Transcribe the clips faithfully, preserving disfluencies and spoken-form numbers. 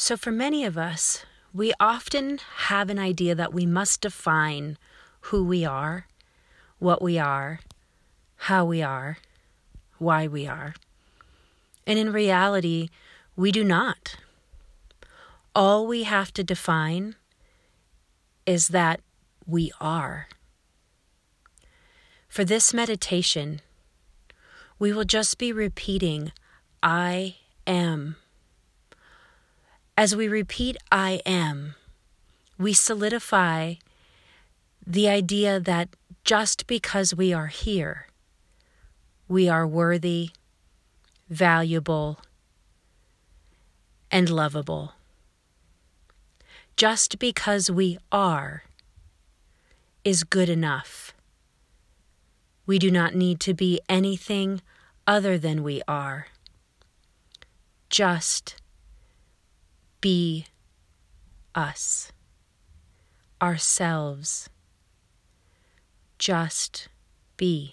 So for many of us, we often have an idea that we must define who we are, what we are, how we are, why we are. And in reality, we do not. All we have to define is that we are. For this meditation, we will just be repeating, I am. As we repeat, I am, we solidify the idea that just because we are here, we are worthy, valuable, and lovable. Just because we are is good enough. We do not need to be anything other than we are. Just be us, ourselves. Just be.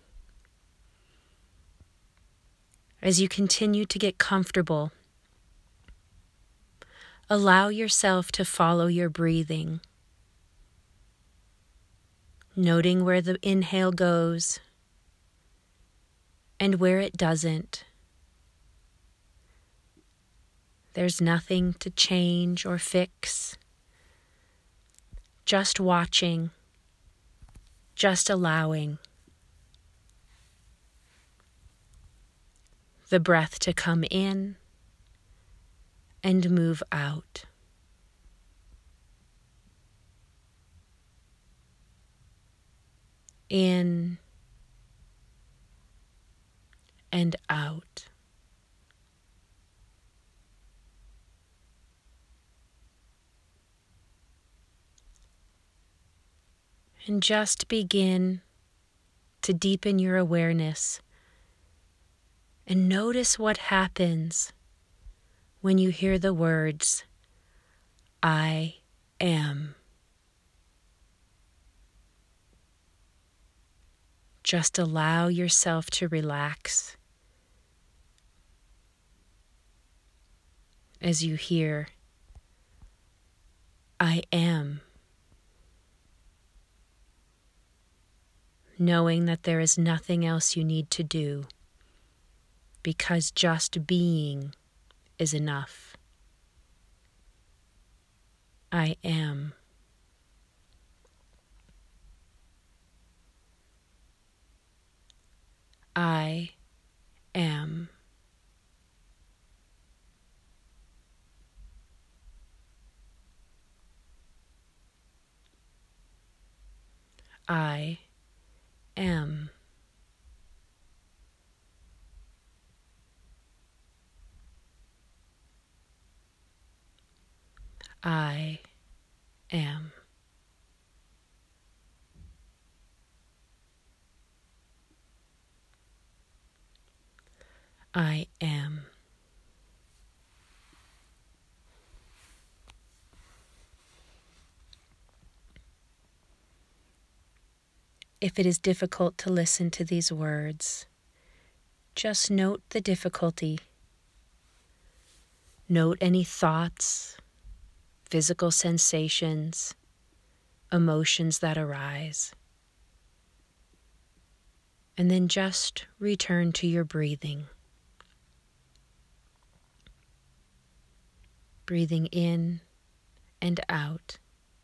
As you continue to get comfortable, allow yourself to follow your breathing, noting where the inhale goes and where it doesn't. There's nothing to change or fix. Just watching, just allowing the breath to come in and move out. In and out. And just begin to deepen your awareness and notice what happens when you hear the words, I am. Just allow yourself to relax as you hear, I am. Knowing that there is nothing else you need to do, because just being is enough. I am. I am. I am. I am. I am. If it is difficult to listen to these words, just note the difficulty. Note any thoughts, physical sensations, emotions that arise. And then just return to your breathing. Breathing in and out.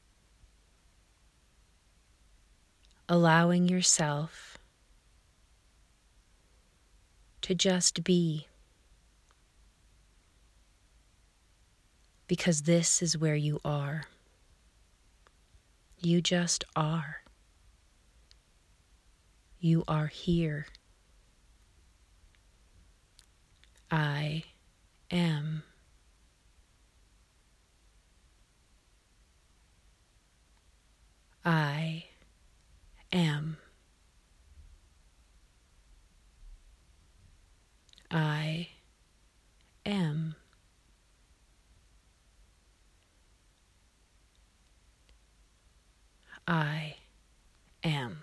Allowing yourself to just be, because this is where you are. You just are. You are here. I am. I am. I am. I am.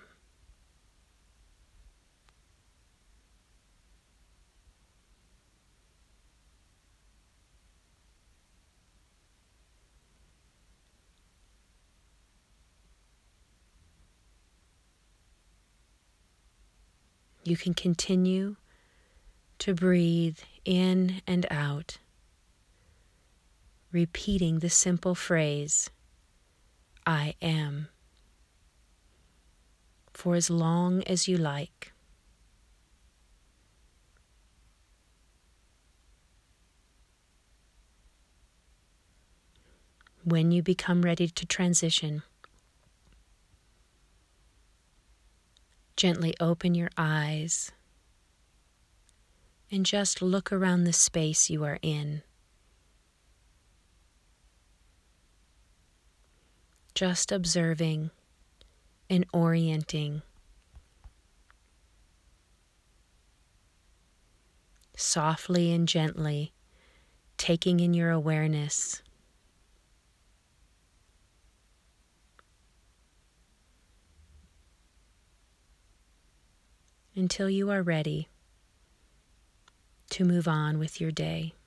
you can continue to breathe in and out, repeating the simple phrase, I am, for as long as you like. When you become ready to transition, gently open your eyes and just look around the space you are in. Just observing and orienting, softly and gently taking in your awareness. Until you are ready to move on with your day.